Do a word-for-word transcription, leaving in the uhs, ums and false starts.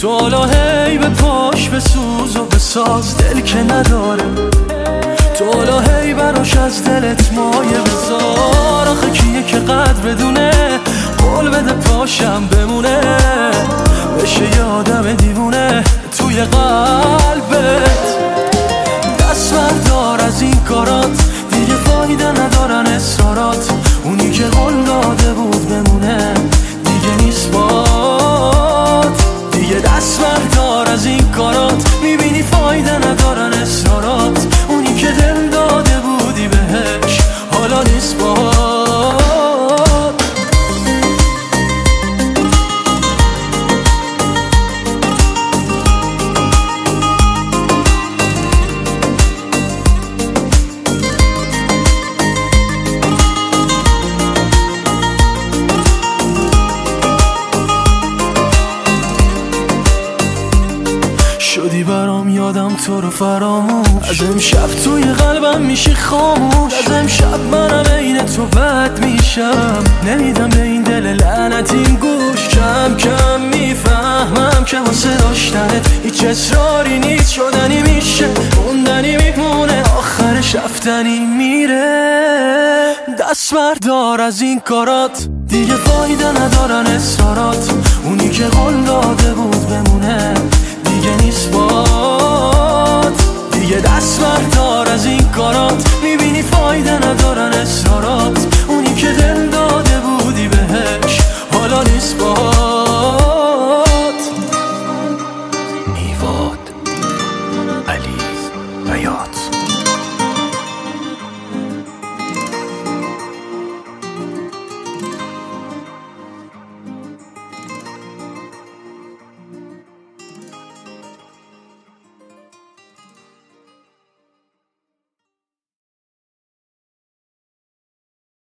تو حالا هی به پاش بسوز و بساز دل که نداره، تو حالا هی براش از دلت مایه بذار. آخه کیه که قدر بدونه قول بده پاشم بمونه، بشه یه آدم دیوونه توی قلبت. دست بردار از این کارات، دیگه فایده ندارن اصرارات. اونی که قول داده بود بمونه دیگه نیست بات. دیگه دست بردار از این کارات، میبینی فایده ندارن اصرارات. اونی که دل داده بودی بهش حالا نیست بات. شدی برام یادم تو رو فراموش، از امشب توی قلبم میشی خاموش. از امشب منم عین تو بد میشم، نمیدم به این دل لعنتیم گوش. کم کم میفهمم که واسه داشتنت هیچ اصراری نیست. شدنی میشه موندنی میمونه، آخرش رفتنی میره. دست بردار از این کارات، دیگه فایده ندارن اصرارات. اونی که قول داده بود بمونه دیگه نیست با